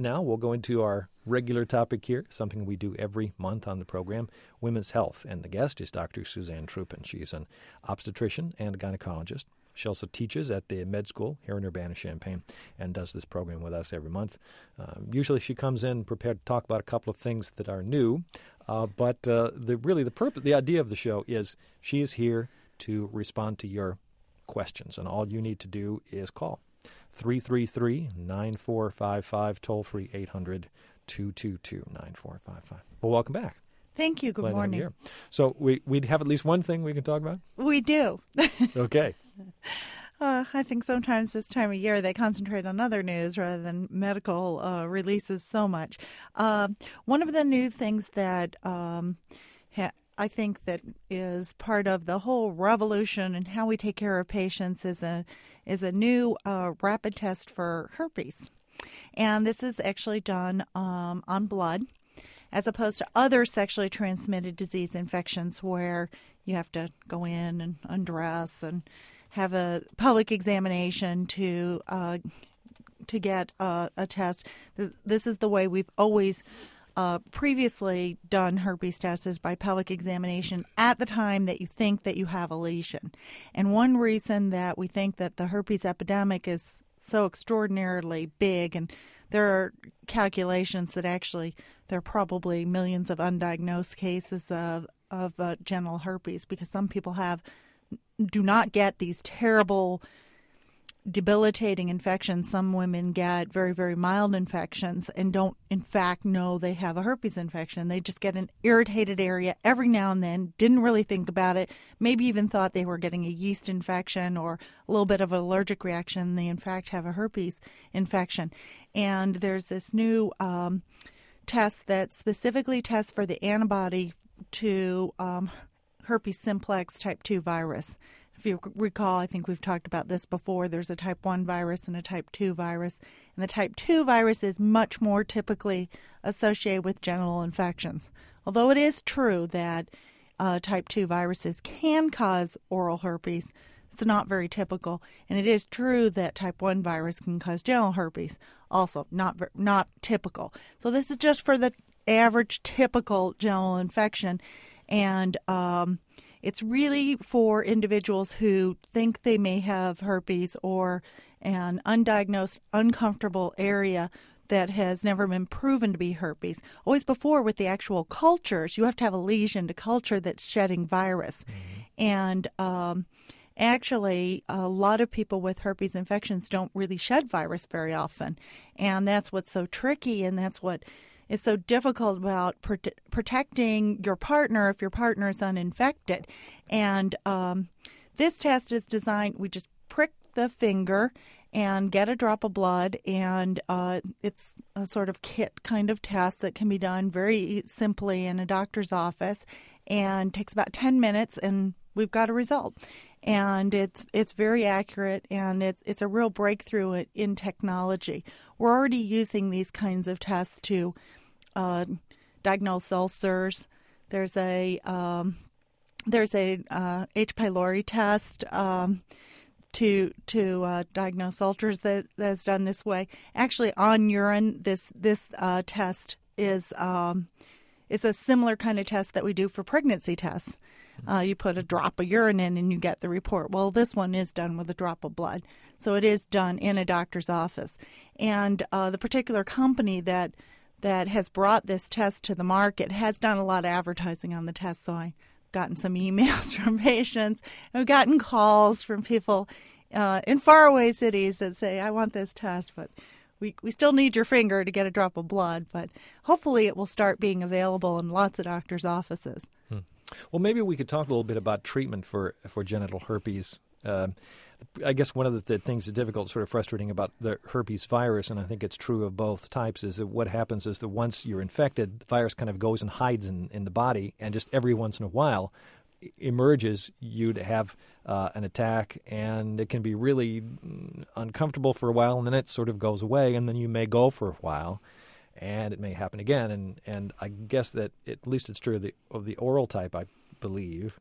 now we'll go into our regular topic here, something we do every month on the program, women's health. And the guest is Dr. Suzanne Truppen. She's an obstetrician and a gynecologist. She also teaches at the med school here in Urbana-Champaign and does this program with us every month. Usually she comes in prepared to talk about a couple of things that are new, but the idea of the show is she is here to respond to your questions, and all you need to do is call 333-9455, toll-free 800-222-9455. Well, welcome back. Thank you. Good morning. Here. So we'd have at least one thing we can talk about? We do. Okay. I think sometimes this time of year they concentrate on other news rather than medical releases so much. One of the new things that I think that is part of the whole revolution in how we take care of patients is a new rapid test for herpes. And this is actually done on blood, as opposed to other sexually transmitted disease infections where you have to go in and undress and have a public examination to get a test. This is the way we've always previously done herpes tests, is by public examination at the time that you think that you have a lesion. And one reason that we think that the herpes epidemic is so extraordinarily big, and there are calculations that actually there are probably millions of undiagnosed cases of genital herpes, because some people do not get these terrible, debilitating infections. Some women get very, very mild infections and don't, in fact, know they have a herpes infection. They just get an irritated area every now and then, didn't really think about it, maybe even thought they were getting a yeast infection or a little bit of an allergic reaction. They, in fact, have a herpes infection. And there's this new test that specifically tests for the antibody to herpes simplex type 2 virus. If you recall, I think we've talked about this before. There's a type 1 virus and a type 2 virus. And the type 2 virus is much more typically associated with genital infections. Although it is true that type 2 viruses can cause oral herpes, it's not very typical. And it is true that type 1 virus can cause genital herpes, also not typical. So this is just for the average typical genital infection. And it's really for individuals who think they may have herpes or an undiagnosed, uncomfortable area that has never been proven to be herpes. Always before, with the actual cultures, you have to have a lesion to culture that's shedding virus. Mm-hmm. And actually, a lot of people with herpes infections don't really shed virus very often. And that's what's so tricky, and that's what is so difficult about protecting your partner if your partner is uninfected. And this test is designed, we just prick the finger and get a drop of blood, and it's a sort of kit kind of test that can be done very simply in a doctor's office, and takes about 10 minutes, and we've got a result. And it's very accurate, and it's a real breakthrough in technology. We're already using these kinds of tests to diagnose ulcers. There's a H. pylori test to diagnose ulcers that's done this way. Actually, on urine, this test is a similar kind of test that we do for pregnancy tests. You put a drop of urine in and you get the report. Well, this one is done with a drop of blood. So it is done in a doctor's office. And the particular company that has brought this test to the market has done a lot of advertising on the test. So I've gotten some emails from patients. I've gotten calls from people in faraway cities that say, I want this test, but we still need your finger to get a drop of blood. But hopefully it will start being available in lots of doctors' offices. Well, maybe we could talk a little bit about treatment for genital herpes. I guess one of the things that's difficult, sort of frustrating about the herpes virus, and I think it's true of both types, is that what happens is that once you're infected, the virus kind of goes and hides in the body, and just every once in a while emerges, you'd have an attack, and it can be really uncomfortable for a while, and then it sort of goes away, and then you may go for a while, and it may happen again. And I guess that at least it's true of the oral type, I believe.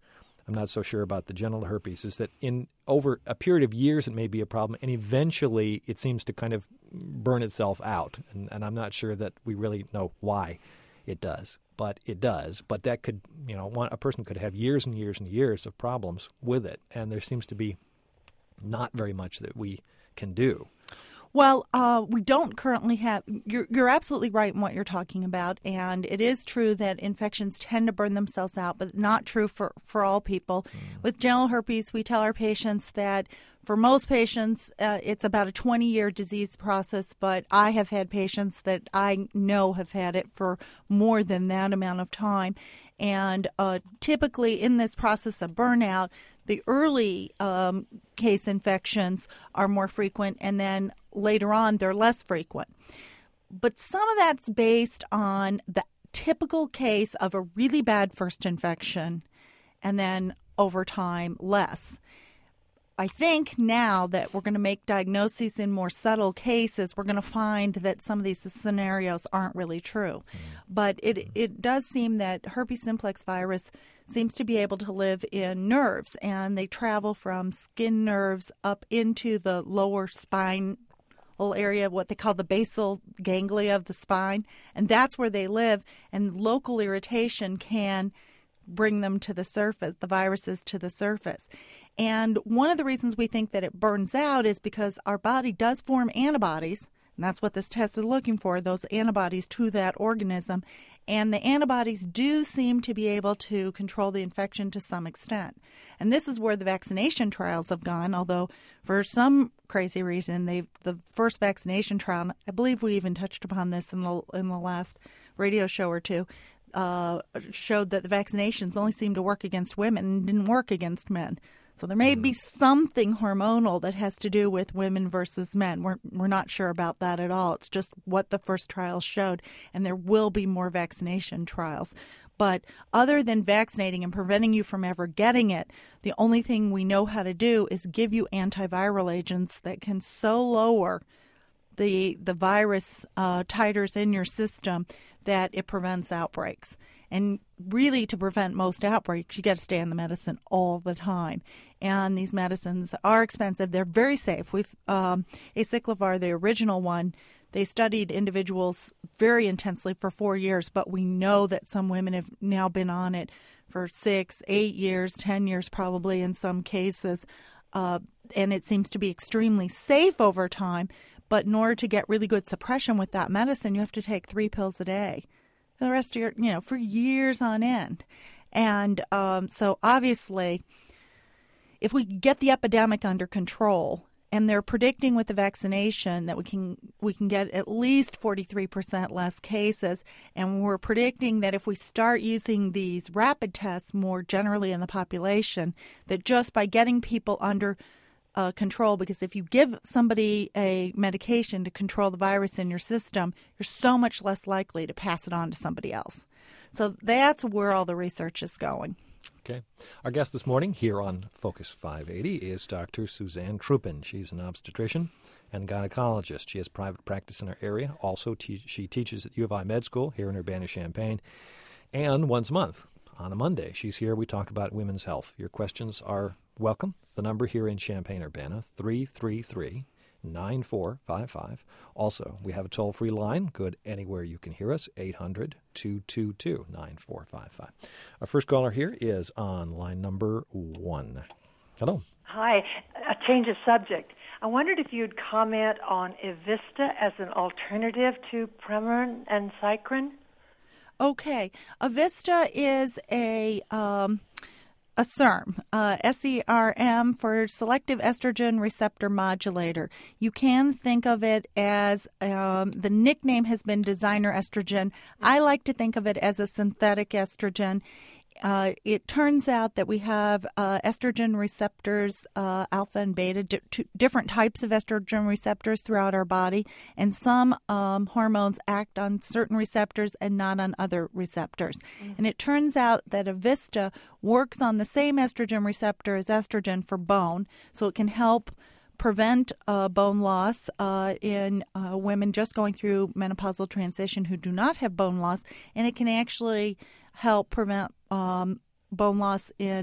I'm not so sure about the genital herpes, is that in over a period of years it may be a problem, and eventually it seems to kind of burn itself out. And I'm not sure that we really know why it does. But it does. But that could, a person could have years and years and years of problems with it, and there seems to be not very much that we can do. Well, we don't currently have. You're absolutely right in what you're talking about, and it is true that infections tend to burn themselves out, but not true for all people. With genital herpes, we tell our patients that for most patients, it's about a 20-year disease process, but I have had patients that I know have had it for more than that amount of time. And typically in this process of burnout, the early case infections are more frequent, and then later on they're less frequent. But some of that's based on the typical case of a really bad first infection, and then over time less. I think now that we're going to make diagnoses in more subtle cases, we're going to find that some of these scenarios aren't really true. But it does seem that herpes simplex virus seems to be able to live in nerves, and they travel from skin nerves up into the lower spine area, what they call the basal ganglia of the spine, and that's where they live, and local irritation can bring them to the surface, the viruses to the surface. And one of the reasons we think that it burns out is because our body does form antibodies, and that's what this test is looking for, those antibodies to that organism. And the antibodies do seem to be able to control the infection to some extent. And this is where the vaccination trials have gone, although for some crazy reason, the first vaccination trial, I believe we even touched upon this in the last radio show or two, showed that the vaccinations only seemed to work against women and didn't work against men. So there may be something hormonal that has to do with women versus men. We're not sure about that at all. It's just what the first trials showed, and there will be more vaccination trials. But other than vaccinating and preventing you from ever getting it, the only thing we know how to do is give you antiviral agents that can so lower the virus titers in your system that it prevents outbreaks. And really, to prevent most outbreaks, you got to stay on the medicine all the time. And these medicines are expensive. They're very safe. Acyclovir, the original one, they studied individuals very intensely for 4 years, but we know that some women have now been on it for 6, 8 years, 10 years probably in some cases. And it seems to be extremely safe over time. But in order to get really good suppression with that medicine, you have to take 3 pills a day for the rest of your, for years on end. And so obviously, if we get the epidemic under control, and they're predicting with the vaccination that we can get at least 43% less cases, and we're predicting that if we start using these rapid tests more generally in the population, that just by getting people under control, because if you give somebody a medication to control the virus in your system, you're so much less likely to pass it on to somebody else. So that's where all the research is going. Okay. Our guest this morning here on Focus 580 is Dr. Suzanne Trupin. She's an obstetrician and gynecologist. She has private practice in our area. Also, she teaches at U of I Med School here in Urbana-Champaign. And once a month, on a Monday, she's here. We talk about women's health. Your questions are welcome. The number here in Champaign-Urbana, 333-9455. Also, we have a toll-free line, good anywhere you can hear us, 800-222-9455. Our first caller here is on line number 1. Hello. Hi. A change of subject. I wondered if you'd comment on Evista as an alternative to Premarin and Cyclin. Okay. Evista is a SERM, SERM, for selective estrogen receptor modulator. You can think of it as, the nickname has been designer estrogen. I like to think of it as a synthetic estrogen. It turns out that we have estrogen receptors, alpha and beta, different types of estrogen receptors throughout our body, and some hormones act on certain receptors and not on other receptors. Mm-hmm. And it turns out that Evista works on the same estrogen receptor as estrogen for bone, so it can help prevent bone loss in women just going through menopausal transition who do not have bone loss, and it can actually help prevent bone loss in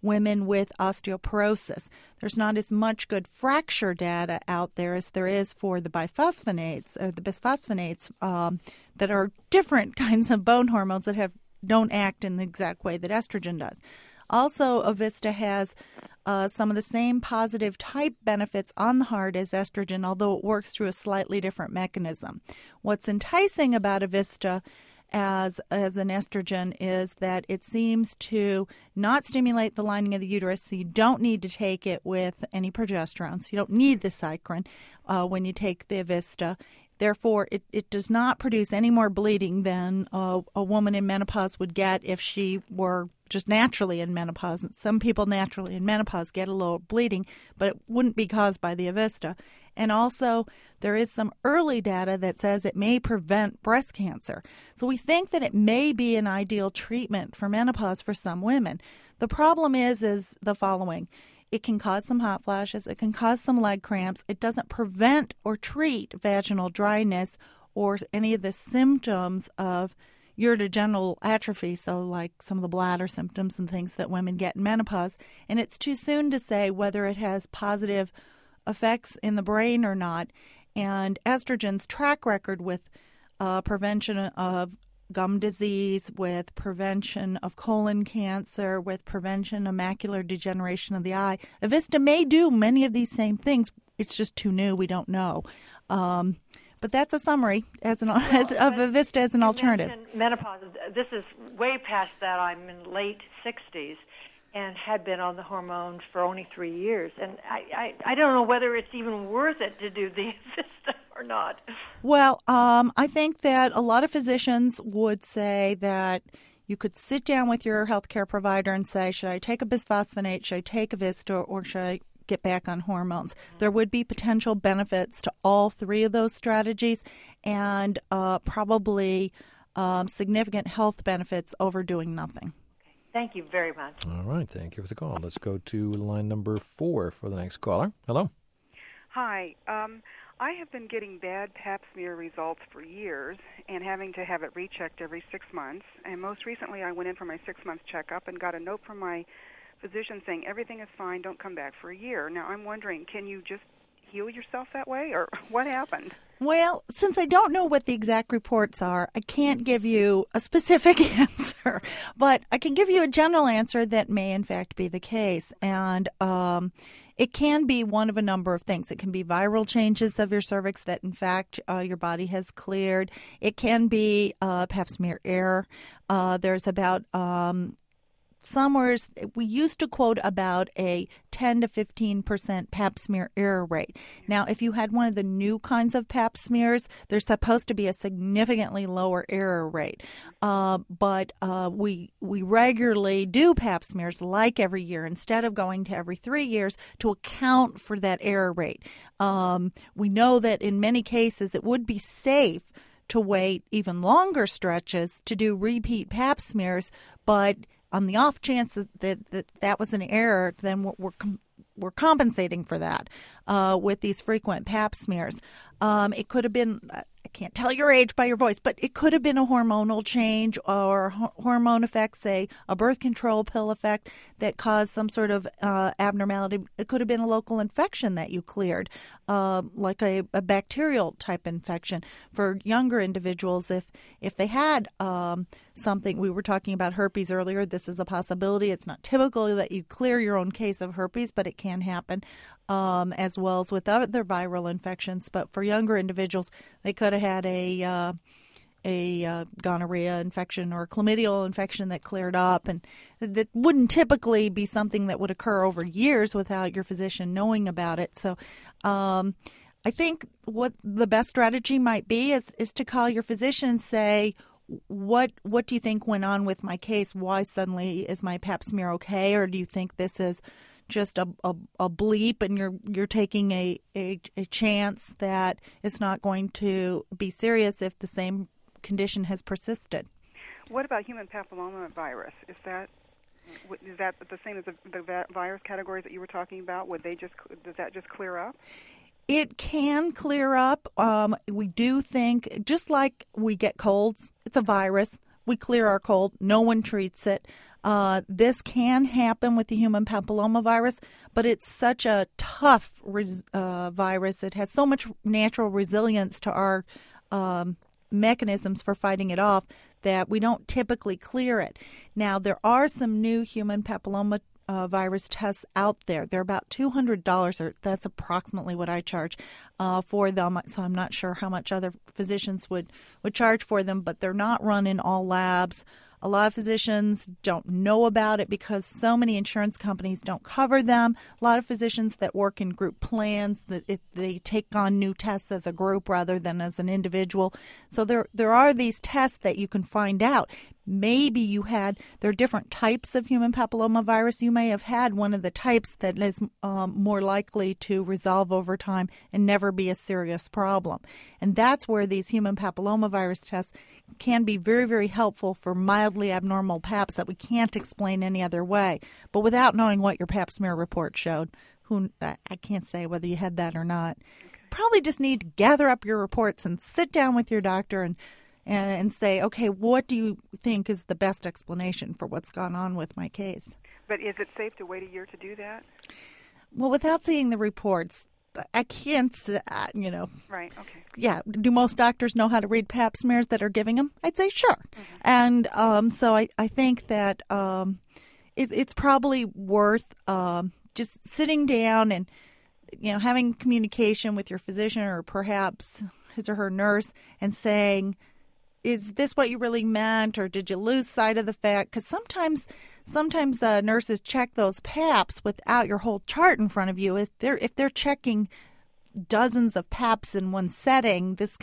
women with osteoporosis. There's not as much good fracture data out there as there is for the biphosphonates or the bisphosphonates that are different kinds of bone hormones that don't act in the exact way that estrogen does. Also, Evista has some of the same positive type benefits on the heart as estrogen, although it works through a slightly different mechanism. What's enticing about Evista as an estrogen is that it seems to not stimulate the lining of the uterus, so you don't need to take it with any progesterone. So you don't need the Cycrin when you take the Evista. Therefore, it does not produce any more bleeding than a woman in menopause would get if she were just naturally in menopause. Some people naturally in menopause get a little bleeding, but it wouldn't be caused by the Evista. And also, there is some early data that says it may prevent breast cancer. So we think that it may be an ideal treatment for menopause for some women. The problem is the following. It can cause some hot flashes. It can cause some leg cramps. It doesn't prevent or treat vaginal dryness or any of the symptoms of urogenital atrophy, so like some of the bladder symptoms and things that women get in menopause. And it's too soon to say whether it has positive effects in the brain or not. And estrogen's track record with prevention of gum disease, with prevention of colon cancer, with prevention of macular degeneration of the eye. Evista may do many of these same things. It's just too new. We don't know. But that's a summary of Evista as an alternative. Menopause. This is way past that. I'm in late 60s and had been on the hormones for only 3 years. And I don't know whether it's even worth it to do the Evista or not. Well, I think that a lot of physicians would say that you could sit down with your healthcare provider and say, should I take a bisphosphonate, should I take Evista, or should I get back on hormones? There would be potential benefits to all three of those strategies and probably significant health benefits over doing nothing. Thank you very much. All right. Thank you for the call. Let's go to line number 4 for the next caller. Hello. Hi. I have been getting bad pap smear results for years and having to have it rechecked every 6 months. And most recently I went in for my 6-month checkup and got a note from my physician saying everything is fine, don't come back for a year. Now I'm wondering, can you just heal yourself that way, or what happened? Well, since I don't know what the exact reports are, I can't give you a specific answer, but I can give you a general answer that may in fact be the case. And it can be one of a number of things. It can be viral changes of your cervix that in fact your body has cleared. It can be pap smear error. There's about somewhere, we used to quote about a 10 to 15% pap smear error rate. Now, if you had one of the new kinds of pap smears, there's supposed to be a significantly lower error rate. But we regularly do pap smears like every year instead of going to every 3 years to account for that error rate. We know that in many cases it would be safe to wait even longer stretches to do repeat pap smears, but on the off chance that was an error, then we're compensating for that with these frequent pap smears. It could have been, I can't tell your age by your voice, but it could have been a hormonal change or hormone effect, say a birth control pill effect that caused some sort of abnormality. It could have been a local infection that you cleared, like a bacterial type infection. For younger individuals, if they had something, we were talking about herpes earlier, this is a possibility. It's not typical that you clear your own case of herpes, but it can happen, as well as with other viral infections. But for younger individuals, they could have had a gonorrhea infection or a chlamydial infection that cleared up, and that wouldn't typically be something that would occur over years without your physician knowing about it. So I think what the best strategy might be is to call your physician and say, what do you think went on with my case? Why suddenly is my pap smear okay? Or do you think this is just a bleep and you're taking a chance that it's not going to be serious if the same condition has persisted? What about human papilloma virus? Is that the same as the virus categories that you were talking about? Does that just clear up? It can clear up. We do think, just like we get colds, it's a virus. we clear our cold. No one treats it. This can happen with the human papillomavirus, but it's such a tough virus. It has so much natural resilience to our mechanisms for fighting it off that we don't typically clear it. Now, there are some new human papilloma virus tests out there. They're about $200, or that's approximately what I charge for them. So I'm not sure how much other physicians would charge for them, but they're not run in all labs. A lot of physicians don't know about it because so many insurance companies don't cover them. A lot of physicians that work in group plans, they take on new tests as a group rather than as an individual. So there are these tests that you can find out. Maybe there are different types of human papillomavirus. You may have had one of the types that is more likely to resolve over time and never be a serious problem. And that's where these human papillomavirus tests can be very, very helpful for mildly abnormal paps that we can't explain any other way. But without knowing what your pap smear report showed, I can't say whether you had that or not. Okay. Probably just need to gather up your reports and sit down with your doctor and say, okay, what do you think is the best explanation for what's gone on with my case? But is it safe to wait a year to do that? Well, without seeing the reports, I can't, Right, okay. Yeah. Do most doctors know how to read pap smears that are giving them? I'd say sure. Mm-hmm. And so I think that it's probably worth just sitting down and, having communication with your physician or perhaps his or her nurse and saying, is this what you really meant, or did you lose sight of the fact? Because sometimes nurses check those paps without your whole chart in front of you. If they're checking dozens of paps in one setting, it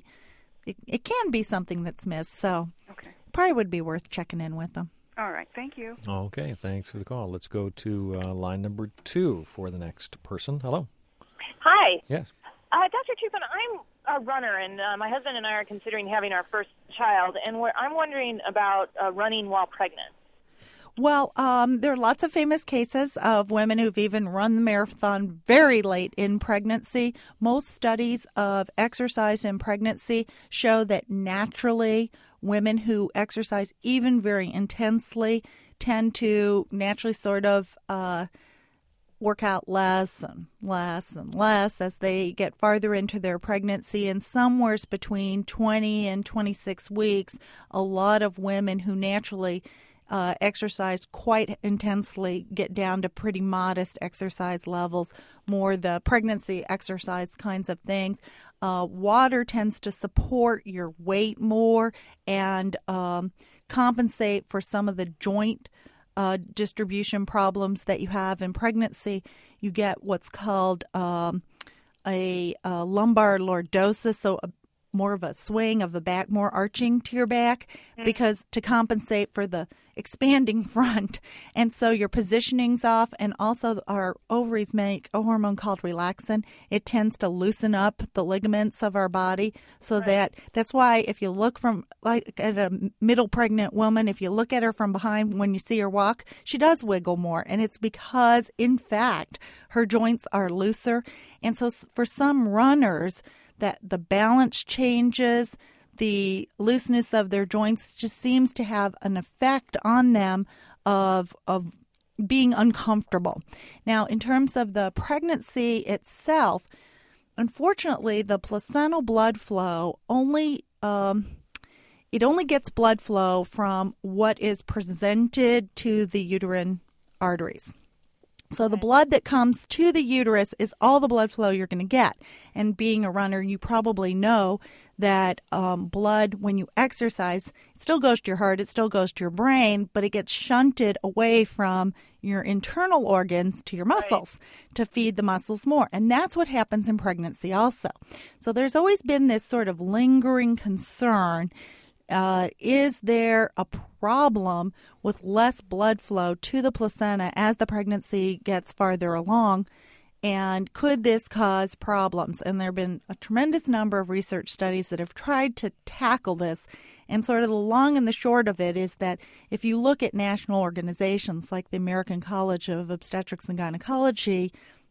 can be something that's missed. So probably would be worth checking in with them. All right. Thank you. Okay. Thanks for the call. Let's go to line number 2 for the next person. Hello. Hi. Yes. Dr. Chupin, I'm a runner, and my husband and I are considering having our first child, and I'm wondering about running while pregnant. Well, there are lots of famous cases of women who've even run the marathon very late in pregnancy. Most studies of exercise in pregnancy show that naturally women who exercise even very intensely tend to naturally sort of work out less and less and less as they get farther into their pregnancy. And somewhere between 20 and 26 weeks, a lot of women who naturally exercise quite intensely get down to pretty modest exercise levels, more the pregnancy exercise kinds of things. Water tends to support your weight more and compensate for some of the joint distribution problems that you have in pregnancy. You get what's called a lumbar lordosis, so more of a swing of the back, more arching to your back, because to compensate for the expanding front. And so your positioning's off, and also our ovaries make a hormone called relaxin. It tends to loosen up the ligaments of our body, so that's why if you look from at a middle pregnant woman, if you look at her from behind when you see her walk, she does wiggle more, and it's because in fact her joints are looser. And so for some runners, that the balance changes, the looseness of their joints just seems to have an effect on them of being uncomfortable. Now, in terms of the pregnancy itself, unfortunately, the placental blood flow only gets blood flow from what is presented to the uterine arteries. So the blood that comes to the uterus is all the blood flow you're going to get. And being a runner, you probably know that blood, when you exercise, it still goes to your heart, it still goes to your brain, but it gets shunted away from your internal organs to your muscles to feed the muscles more. And that's what happens in pregnancy also. So there's always been this sort of lingering concern. Is there a problem with less blood flow to the placenta as the pregnancy gets farther along? And could this cause problems? And there have been a tremendous number of research studies that have tried to tackle this. And sort of the long and the short of it is that if you look at national organizations like the American College of Obstetrics and Gynecology,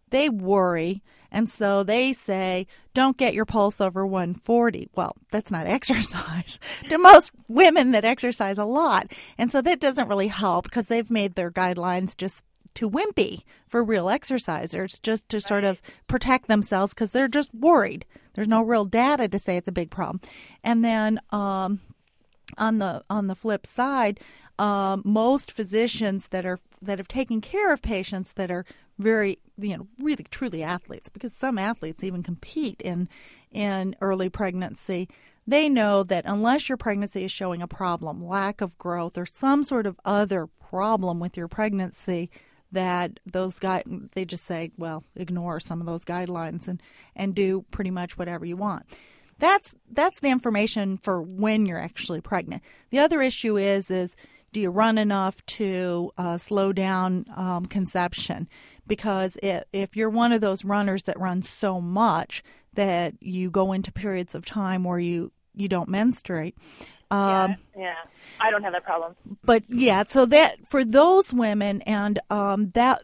they worry, and so they say, don't get your pulse over 140. Well, that's not exercise to most women that exercise a lot. And so that doesn't really help because they've made their guidelines just too wimpy for real exercisers, just to sort of protect themselves because they're just worried. There's no real data to say it's a big problem. And then on the flip side, most physicians that have taken care of patients that are very, really truly athletes, because some athletes even compete in early pregnancy, they know that unless your pregnancy is showing a problem, lack of growth, or some sort of other problem with your pregnancy, that those guys, they just say, well, ignore some of those guidelines and do pretty much whatever you want. That's the information for when you're actually pregnant. The other issue is do you run enough to slow down conception? Because if you're one of those runners that run so much that you go into periods of time where you don't menstruate. Yeah, I don't have that problem. But yeah, so that for those women, and that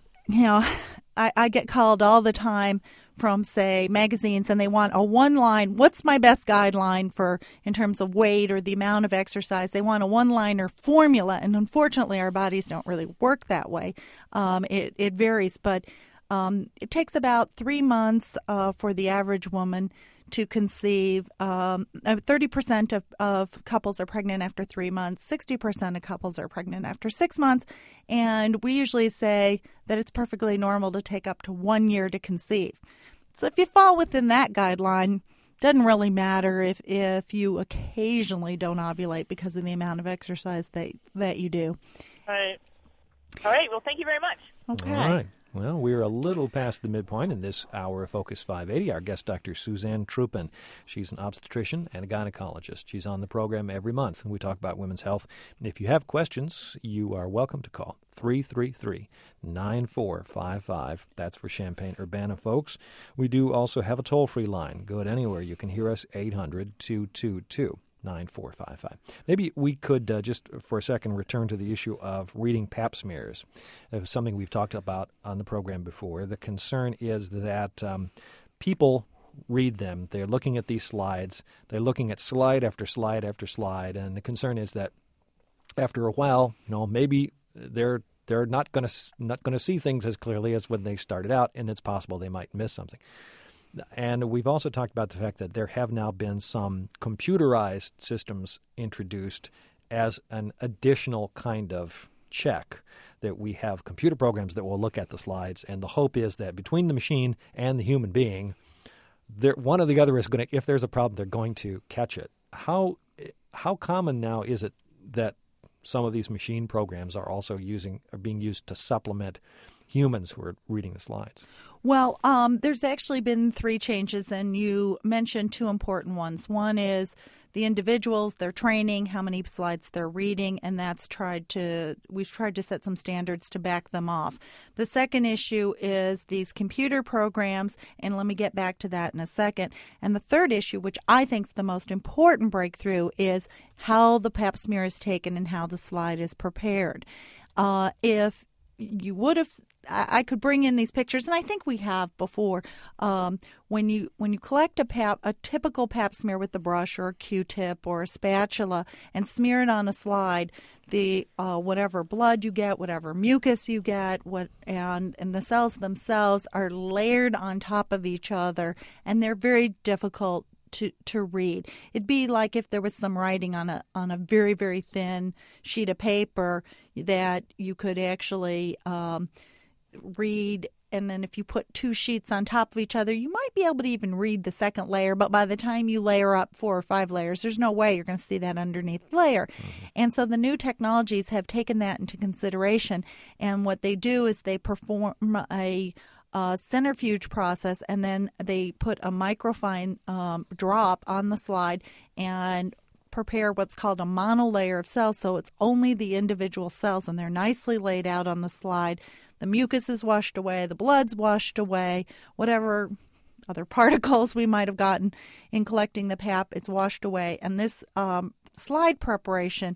I get called all the time from, say, magazines, and they want a one-line, what's my best guideline for in terms of weight or the amount of exercise? They want a one-liner formula, and unfortunately our bodies don't really work that way. It varies, but it takes about 3 months for the average woman to conceive. 30% of couples are pregnant after 3 months. 60% of couples are pregnant after 6 months. And we usually say that it's perfectly normal to take up to 1 year to conceive. So if you fall within that guideline, doesn't really matter if you occasionally don't ovulate because of the amount of exercise that you do. All right. Well, thank you very much. Okay. All right. Well, we're a little past the midpoint in this hour of Focus 580. Our guest, Dr. Suzanne Truppen. She's an obstetrician and a gynecologist. She's on the program every month, and we talk about women's health. And if you have questions, you are welcome to call 333-9455. That's for Champaign-Urbana folks. We do also have a toll-free line. Go it anywhere. You can hear us, 800-222. 9455. Maybe we could just for a second return to the issue of reading pap smears. It was something we've talked about on the program before. The concern is that people read them. They're looking at these slides. They're looking at slide after slide after slide, and the concern is that after a while, maybe they're not going to see things as clearly as when they started out, and it's possible they might miss something. And we've also talked about the fact that there have now been some computerized systems introduced as an additional kind of check, that we have computer programs that will look at the slides, and the hope is that between the machine and the human being, one or the other is going to, if there's a problem, they're going to catch it. How common now is it that some of these machine programs are being used to supplement humans who are reading the slides? Well, there's actually been 3 changes, and you mentioned 2 important ones. One is the individuals, their training, how many slides they're reading, and we've tried to set some standards to back them off. The second issue is these computer programs, and let me get back to that in a second. And the third issue, which I think is the most important breakthrough, is how the pap smear is taken and how the slide is prepared. If you would have, I could bring in these pictures, and I think we have before. When you collect a typical pap smear with the brush or a Q-tip or a spatula and smear it on a slide, the whatever blood you get, whatever mucus you get, and the cells themselves are layered on top of each other, and they're very difficult to read. It'd be like if there was some writing on a very, very thin sheet of paper that you could actually read, and then if you put 2 sheets on top of each other, you might be able to even read the second layer, but by the time you layer up 4 or 5 layers, there's no way you're going to see that underneath the layer. Mm-hmm. And so the new technologies have taken that into consideration, and what they do is they perform a centrifuge process, and then they put a microfine drop on the slide and prepare what's called a monolayer of cells, so it's only the individual cells, and they're nicely laid out on the slide. The mucus is washed away, the blood's washed away, whatever other particles we might have gotten in collecting the pap, it's washed away. And this slide preparation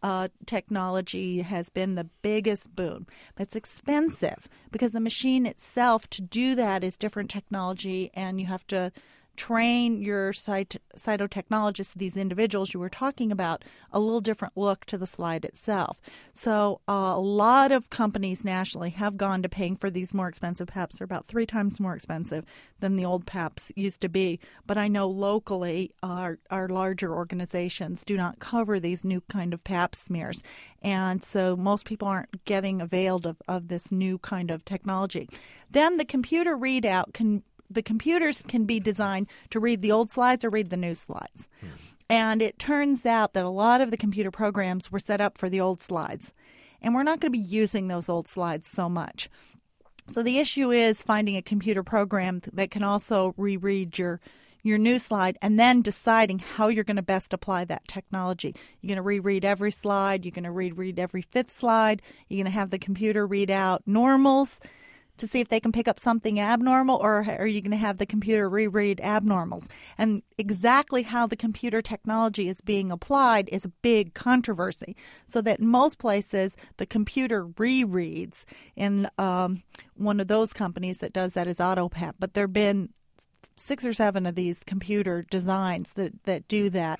technology has been the biggest boon. But it's expensive because the machine itself, to do that, is different technology, and you have to train your cytotechnologists, these individuals you were talking about, a little different look to the slide itself. So a lot of companies nationally have gone to paying for these more expensive PAPs. They're about 3 times more expensive than the old PAPs used to be. But I know locally our larger organizations do not cover these new kind of PAP smears. And so most people aren't getting availed of this new kind of technology. Then the computer readout the computers can be designed to read the old slides or read the new slides. And it turns out that a lot of the computer programs were set up for the old slides. And we're not going to be using those old slides so much. So the issue is finding a computer program that can also reread your new slide and then deciding how you're going to best apply that technology. You're going to reread every slide. You're going to reread every 5th slide. You're going to have the computer read out normals to see if they can pick up something abnormal, or are you going to have the computer reread abnormals? And exactly how the computer technology is being applied is a big controversy. So that in most places, the computer rereads, and one of those companies that does that is AutoPAP. But there have been 6 or 7 of these computer designs that do that,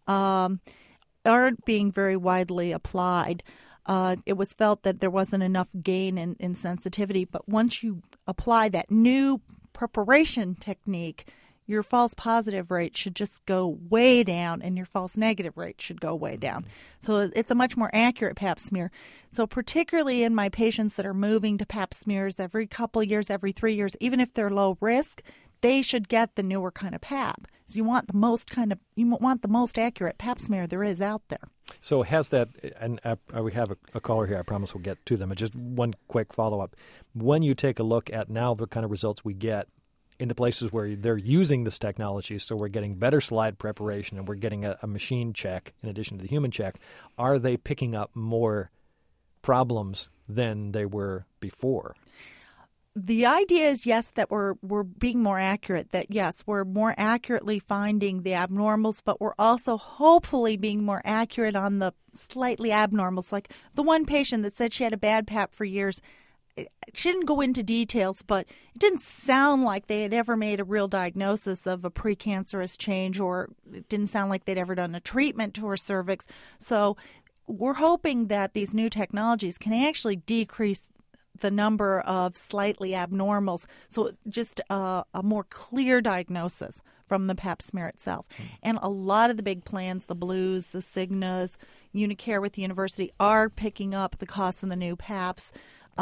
aren't being very widely applied. It was felt that there wasn't enough gain in sensitivity. But once you apply that new preparation technique, your false positive rate should just go way down and your false negative rate should go way down. So it's a much more accurate Pap smear. So particularly in my patients that are moving to Pap smears every couple of years, every 3 years, even if they're low risk, they should get the newer kind of Pap. So you want the most accurate Pap smear there is out there. So has that, and we have a caller here, I promise we'll get to them, but just one quick follow-up. When you take a look at now the kind of results we get in the places where they're using this technology, so we're getting better slide preparation and we're getting a machine check in addition to the human check, are they picking up more problems than they were before? The idea is, yes, that we're being more accurate, that, yes, we're more accurately finding the abnormals, but we're also hopefully being more accurate on the slightly abnormals. Like the one patient that said she had a bad Pap for years, she didn't go into details, but it didn't sound like they had ever made a real diagnosis of a precancerous change, or it didn't sound like they'd ever done a treatment to her cervix. So we're hoping that these new technologies can actually decrease the number of slightly abnormals, so just a more clear diagnosis from the Pap smear itself. And a lot of the big plans, the Blues, the Cignas, Unicare with the university, are picking up the costs of the new Paps.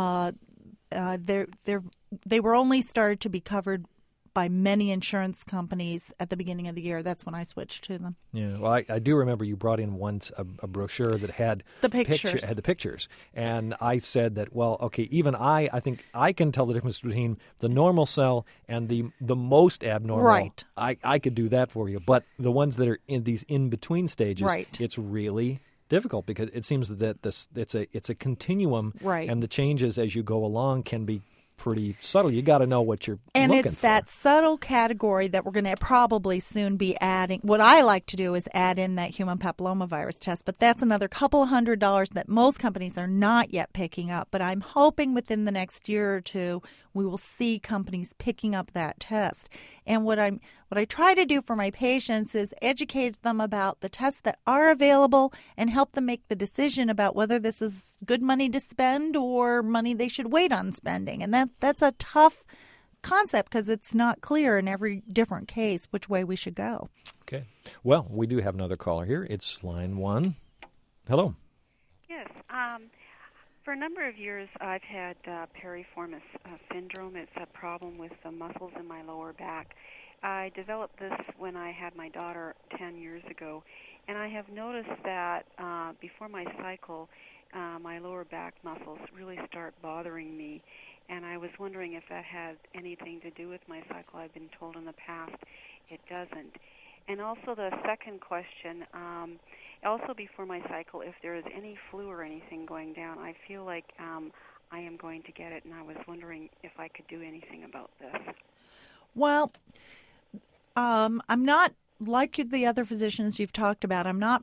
They were only started to be covered by many insurance companies at the beginning of the year. That's when I switched to them. Yeah, well, I do remember you brought in once a brochure that had the pictures. Had the pictures, and I said that, well, okay, even I think I can tell the difference between the normal cell and the most abnormal. Right. I could do that for you, but the ones that are in these in between stages, right, it's really difficult because it seems that it's a continuum, right, and the changes as you go along can be pretty subtle. You got to know what you're and looking for. And it's that subtle category that we're going to probably soon be adding. What I like to do is add in that human papillomavirus test, but that's another couple of $100 that most companies are not yet picking up. But I'm hoping within the next year or two we will see companies picking up that test. And what I try to do for my patients is educate them about the tests that are available and help them make the decision about whether this is good money to spend or money they should wait on spending. And that's a tough concept because it's not clear in every different case which way we should go. Okay. Well, we do have another caller here. It's line 1. Hello. Yes. For a number of years, I've had piriformis syndrome. It's a problem with the muscles in my lower back. I developed this when I had my daughter 10 years ago, and I have noticed that before my cycle, my lower back muscles really start bothering me, and I was wondering if that had anything to do with my cycle. I've been told in the past it doesn't. And also the second question, also before my cycle, if there is any flu or anything going down, I feel like I am going to get it, and I was wondering if I could do anything about this. Well, I'm not like the other physicians you've talked about, I'm not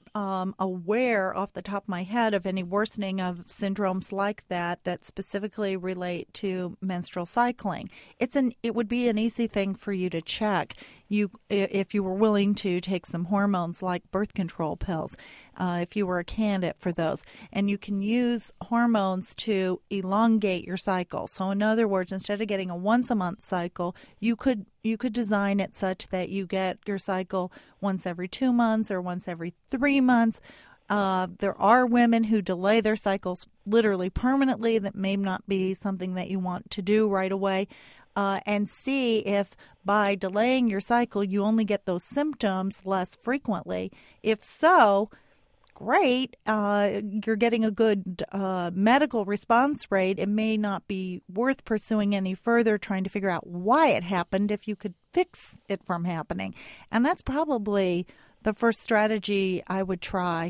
aware off the top of my head of any worsening of syndromes like that specifically relate to menstrual cycling. It would be an easy thing for you to check. If you were willing to take some hormones like birth control pills, if you were a candidate for those. And you can use hormones to elongate your cycle. So in other words, instead of getting a once-a-month cycle, you could design it such that you get your cycle once every 2 months or once every 3 months. There are women who delay their cycles literally permanently. That may not be something that you want to do right away. And see if by delaying your cycle you only get those symptoms less frequently. If so, great, you're getting a good medical response rate. It may not be worth pursuing any further, trying to figure out why it happened if you could fix it from happening. And that's probably the first strategy I would try.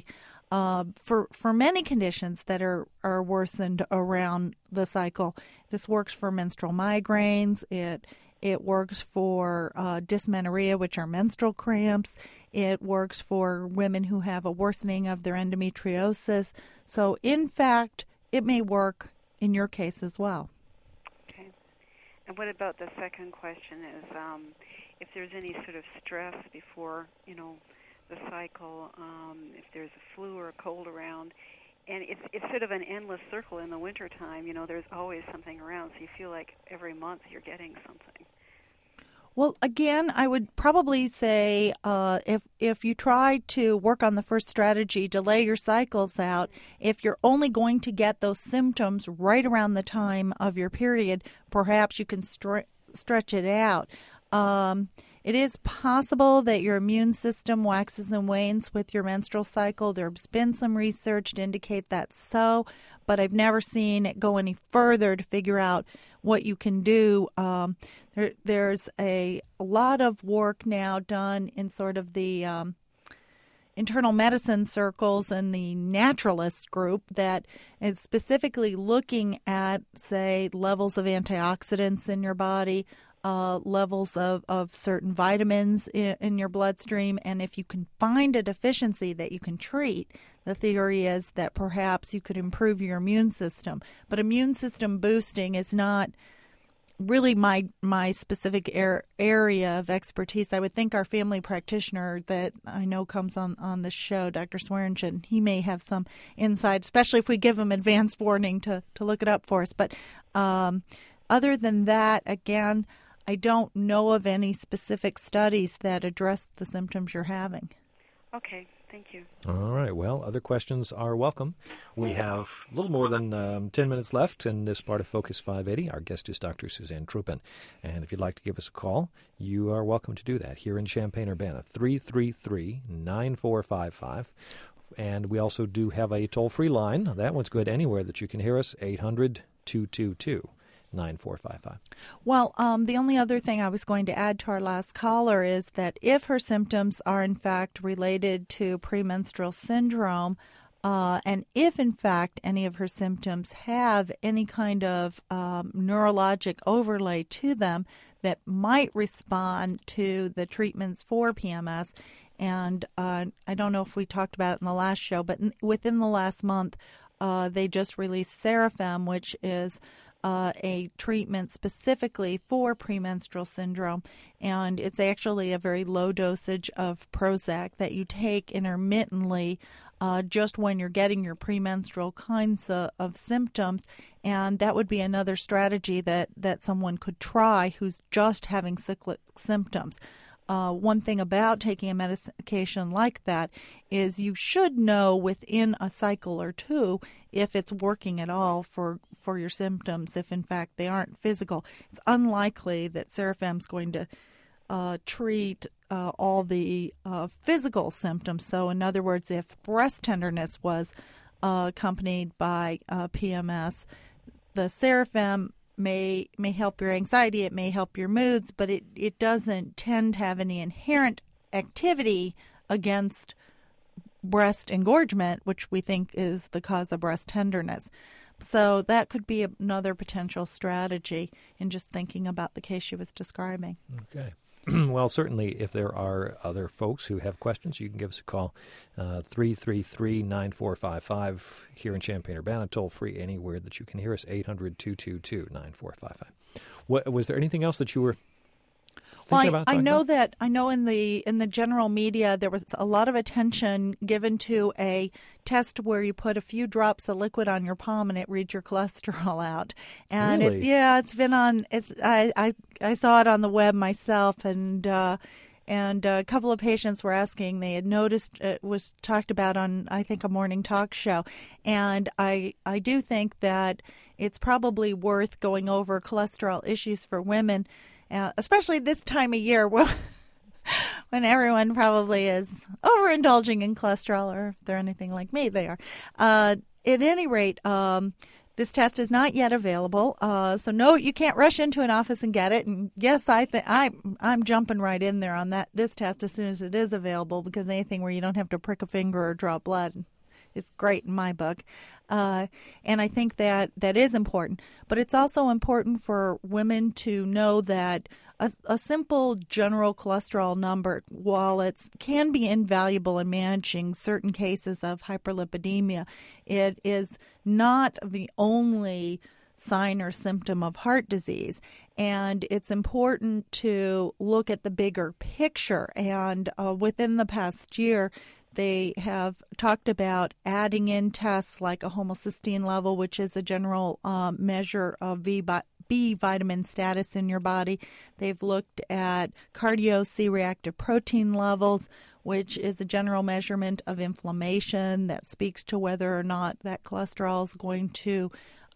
For many conditions that are worsened around the cycle. This works for menstrual migraines. It works for dysmenorrhea, which are menstrual cramps. It works for women who have a worsening of their endometriosis. So, in fact, it may work in your case as well. Okay. And what about the second question is if there's any sort of stress before, the cycle, if there's a flu or a cold around, and it's sort of an endless circle in the wintertime. There's always something around, so you feel like every month you're getting something. Well, again, I would probably say if you try to work on the first strategy, delay your cycles out, if you're only going to get those symptoms right around the time of your period, perhaps you can stretch it out. It is possible that your immune system waxes and wanes with your menstrual cycle. There's been some research to indicate that's so, but I've never seen it go any further to figure out what you can do. There's a lot of work now done in sort of the internal medicine circles and the naturalist group that is specifically looking at, say, levels of antioxidants in your body, levels of certain vitamins in your bloodstream. And if you can find a deficiency that you can treat, the theory is that perhaps you could improve your immune system. But immune system boosting is not really my specific area of expertise. I would think our family practitioner that I know comes on the show, Dr. Swearingen, he may have some insight, especially if we give him advance warning to look it up for us. But other than that, again, I don't know of any specific studies that address the symptoms you're having. Okay, thank you. All right. Well, other questions are welcome. We have a little more than 10 minutes left in this part of Focus 580. Our guest is Dr. Suzanne Truppen. And if you'd like to give us a call, you are welcome to do that here in Champaign-Urbana, 333-9455. And we also do have a toll-free line. That one's good anywhere that you can hear us, 800-222. 9455. Well, the only other thing I was going to add to our last caller is that if her symptoms are in fact related to premenstrual syndrome, and if in fact any of her symptoms have any kind of neurologic overlay to them that might respond to the treatments for PMS, and I don't know if we talked about it in the last show, but within the last month, they just released Serafem, which is a treatment specifically for premenstrual syndrome, and it's actually a very low dosage of Prozac that you take intermittently just when you're getting your premenstrual kinds of symptoms, and that would be another strategy that someone could try who's just having cyclic symptoms. One thing about taking a medication like that is you should know within a cycle or two if it's working at all for your symptoms, if in fact they aren't physical. It's unlikely that Serafem's going to treat all the physical symptoms. So in other words, if breast tenderness was accompanied by PMS, the Serafem may help your anxiety, it may help your moods, but it doesn't tend to have any inherent activity against breast engorgement, which we think is the cause of breast tenderness. So that could be another potential strategy in just thinking about the case she was describing. Okay. Well, certainly, if there are other folks who have questions, you can give us a call, 333-9455 here in Champaign-Urbana, toll-free anywhere that you can hear us, 800-222-9455. Was there anything else that you were thinking about? I know in the general media there was a lot of attention given to a test where you put a few drops of liquid on your palm and it reads your cholesterol out. And really? it's been on. I saw it on the web myself, and a couple of patients were asking. They had noticed it was talked about on, I think, a morning talk show. And I do think that it's probably worth going over cholesterol issues for women, especially this time of year when everyone probably is overindulging in cholesterol, or if they're anything like me, they are. At any rate, this test is not yet available, so no, you can't rush into an office and get it. And yes, I'm jumping right in there on this test as soon as it is available, because anything where you don't have to prick a finger or draw blood is great in my book. And I think that is important. But it's also important for women to know that a simple general cholesterol number, while it can be invaluable in managing certain cases of hyperlipidemia, it is not the only sign or symptom of heart disease. And it's important to look at the bigger picture. And within the past year, they have talked about adding in tests like a homocysteine level, which is a general measure of B vitamin status in your body. They've looked at cardio C-reactive protein levels, which is a general measurement of inflammation that speaks to whether or not that cholesterol is going to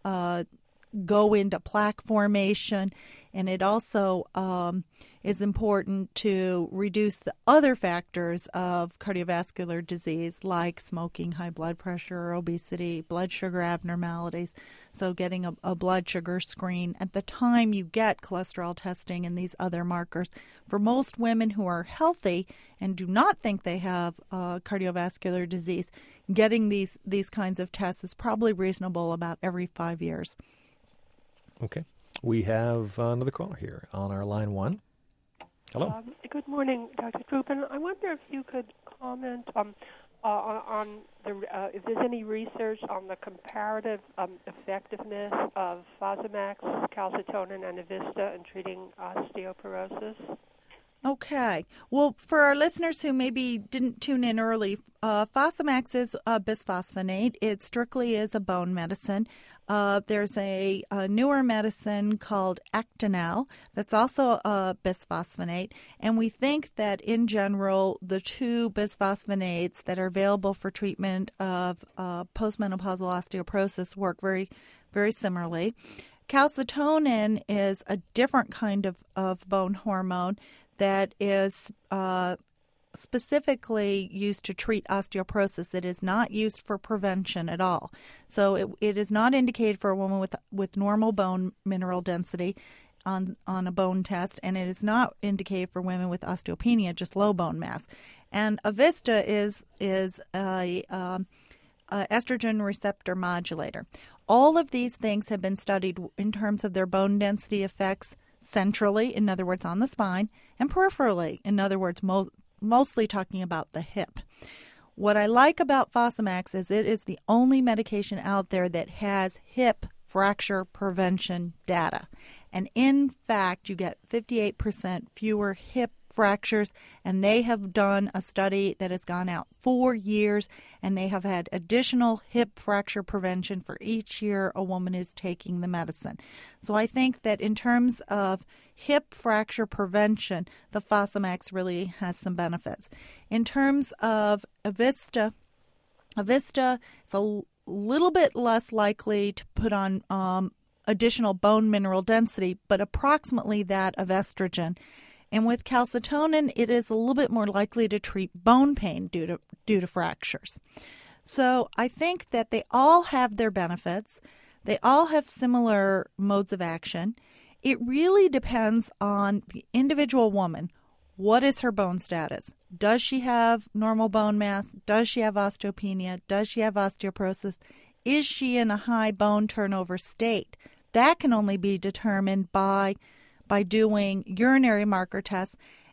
go into plaque formation. And it also is important to reduce the other factors of cardiovascular disease like smoking, high blood pressure, obesity, blood sugar abnormalities. So getting a blood sugar screen at the time you get cholesterol testing and these other markers. For most women who are healthy and do not think they have cardiovascular disease, getting these kinds of tests is probably reasonable about every 5 years. Okay. We have another caller here on our line one. Hello. Good morning, Dr. Trupin. I wonder if you could comment on if there's any research on the comparative effectiveness of Fosamax, calcitonin, and Evista in treating osteoporosis. Okay. Well, for our listeners who maybe didn't tune in early, Fosamax is a bisphosphonate. It strictly is a bone medicine. There's a newer medicine called Actonel that's also a bisphosphonate, and we think that in general the two bisphosphonates that are available for treatment of postmenopausal osteoporosis work very, very similarly. Calcitonin is a different kind of bone hormone that is specifically used to treat osteoporosis. It is not used for prevention at all. So it is not indicated for a woman with normal bone mineral density on a bone test, and it is not indicated for women with osteopenia, just low bone mass. And Evista is a estrogen receptor modulator. All of these things have been studied in terms of their bone density effects centrally, in other words, on the spine, and peripherally, in other words, mostly talking about the hip. What I like about Fosamax is it is the only medication out there that has hip fracture prevention data. And in fact, you get 58% fewer hip fractures, and they have done a study that has gone out 4 years, and they have had additional hip fracture prevention for each year a woman is taking the medicine. So I think that in terms of hip fracture prevention, the Fosamax really has some benefits. In terms of Evista is a little bit less likely to put on additional bone mineral density, but approximately that of estrogen. And with calcitonin, it is a little bit more likely to treat bone pain due to fractures. So I think that they all have their benefits. They all have similar modes of action. It really depends on the individual woman. What is her bone status? Does she have normal bone mass? Does she have osteopenia? Does she have osteoporosis? Is she in a high bone turnover state? That can only be determined by doing urinary marker tests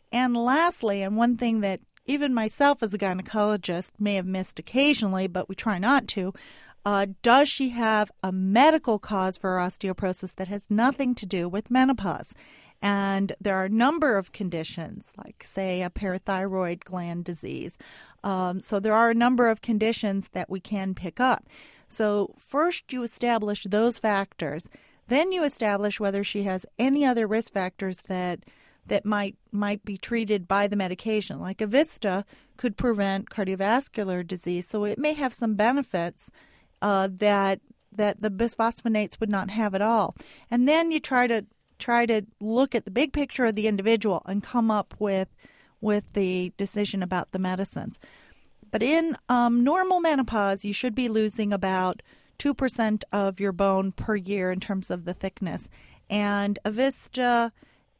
And lastly, and one thing that even myself as a gynecologist may have missed occasionally, but we try not to, does she have a medical cause for her osteoporosis that has nothing to do with menopause? And there are a number of conditions, like, say, a parathyroid gland disease. So there are a number of conditions that we can pick up. So first you establish those factors. Then you establish whether she has any other risk factors that might be treated by the medication. Like Evista could prevent cardiovascular disease, so it may have some benefits that the bisphosphonates would not have at all. And then you try to look at the big picture of the individual and come up with the decision about the medicines. But in normal menopause, you should be losing about 2% of your bone per year in terms of the thickness. And Evista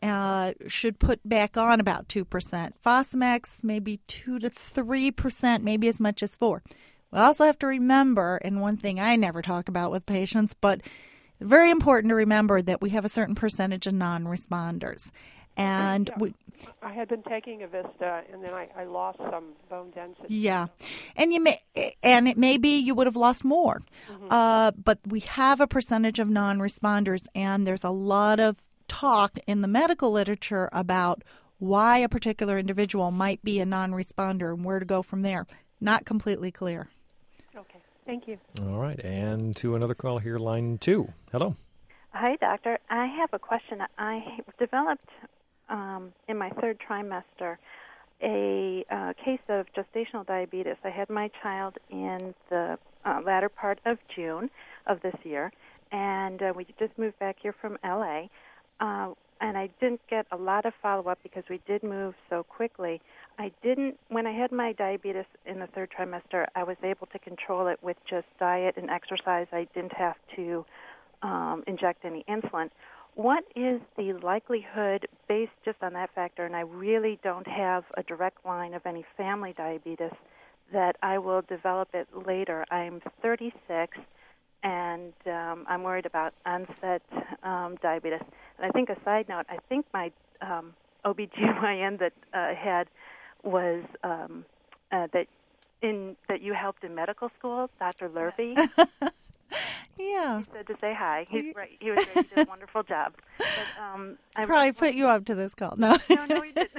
should put back on about 2%. Fosamax, maybe 2 to 3%, maybe as much as 4%. We also have to remember, and one thing I never talk about with patients, but very important to remember that we have a certain percentage of non-responders. And I had been taking Evista, and then I lost some bone density. Yeah, and it may be you would have lost more, but we have a percentage of non-responders, and there's a lot of talk in the medical literature about why a particular individual might be a non-responder and where to go from there. Not completely clear. Okay, thank you. All right, and to another call here, line 2. Hello. Hi, doctor. I have a question. I developed in my third trimester a case of gestational diabetes. I had my child in the latter part of June of this year, and we just moved back here from L.A., and I didn't get a lot of follow-up because we did move so quickly. When I had my diabetes in the third trimester, I was able to control it with just diet and exercise. I didn't have to inject any insulin. What is the likelihood, based just on that factor, and I really don't have a direct line of any family diabetes, that I will develop it later? I'm 36, and I'm worried about onset diabetes. And I think a side note, I think my OBGYN that had was that you helped in medical school, Dr. Lurvy. Yeah. He said to say hi. He's great. He was great. He did a wonderful job. But, I probably put you up to this call. No, he didn't.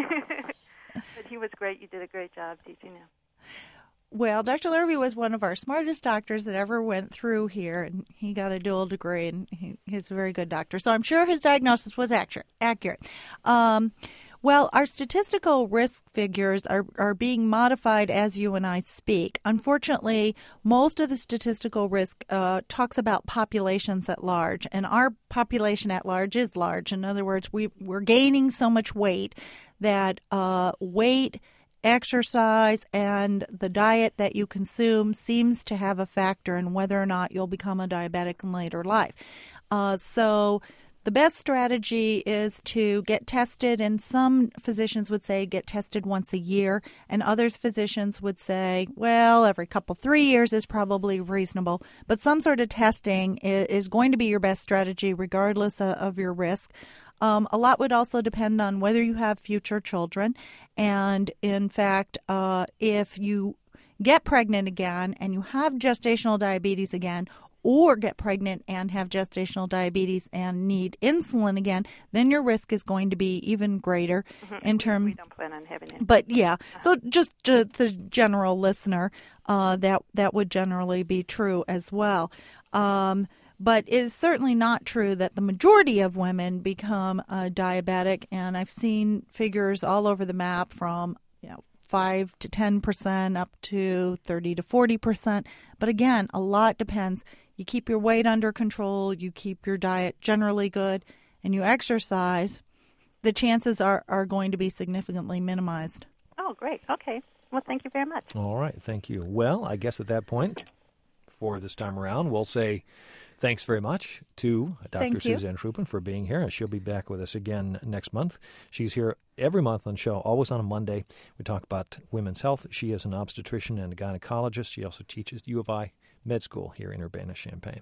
But he was great. You did a great job teaching him. Well, Dr. Lurvy was one of our smartest doctors that ever went through here, and he got a dual degree, and he's a very good doctor. So I'm sure his diagnosis was accurate. Well, our statistical risk figures are being modified as you and I speak. Unfortunately, most of the statistical risk talks about populations at large, and our population at large is large. In other words, we're gaining so much weight that weight, exercise, and the diet that you consume seems to have a factor in whether or not you'll become a diabetic in later life. So the best strategy is to get tested, and some physicians would say get tested once a year, and others physicians would say, well, every 3 years is probably reasonable. But some sort of testing is going to be your best strategy regardless of your risk. A lot would also depend on whether you have future children. And in fact, if you get pregnant again and you have gestational diabetes again, or get pregnant and have gestational diabetes and need insulin again, then your risk is going to be even greater in terms. We don't plan on having it. But yeah, so just to the general listener, that would generally be true as well. But it is certainly not true that the majority of women become diabetic, and I've seen figures all over the map from 5 to 10% up to 30 to 40%. But again, a lot depends. You keep your weight under control, you keep your diet generally good, and you exercise, the chances are going to be significantly minimized. Oh, great. Okay. Well, thank you very much. All right. Thank you. Well, I guess at that point, for this time around, we'll say thanks very much to Dr. Suzanne Troopin for being here. She'll be back with us again next month. She's here every month on the show, always on a Monday. We talk about women's health. She is an obstetrician and a gynecologist. She also teaches U of I Med School here in Urbana-Champaign.